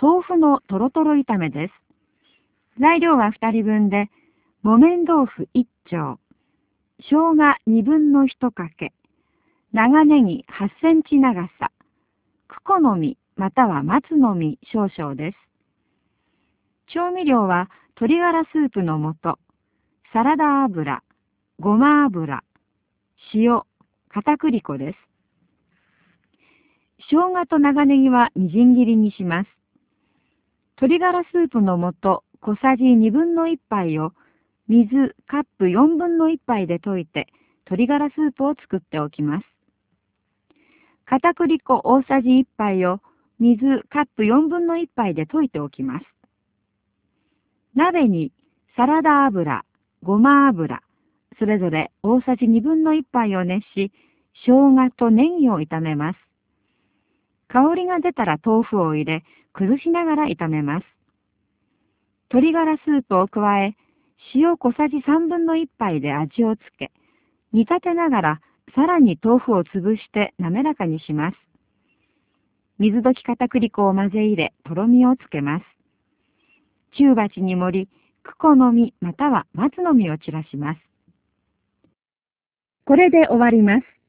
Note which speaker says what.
Speaker 1: 豆腐のとろとろ炒めです。材料は2人分で、木綿豆腐1丁、生姜1/2かけ、長ネギ8センチ長さ、クコの実または松の実少々です。調味料は鶏ガラスープの素、サラダ油、ごま油、塩、片栗粉です。生姜と長ネギはみじん切りにします。鶏ガラスープの素小さじ1/2杯を水カップ1/4杯で溶いて鶏ガラスープを作っておきます。片栗粉大さじ1杯を水カップ1/4杯で溶いておきます。鍋にサラダ油、ごま油、それぞれ大さじ1/2杯を熱し、生姜とネギを炒めます。香りが出たら豆腐を入れ、崩しながら炒めます。鶏ガラスープを加え、塩小さじ1/3杯で味をつけ、煮立てながらさらに豆腐を潰して滑らかにします。水溶き片栗粉を混ぜ入れ、とろみをつけます。中鉢に盛り、クコの実または松の実を散らします。これで終わります。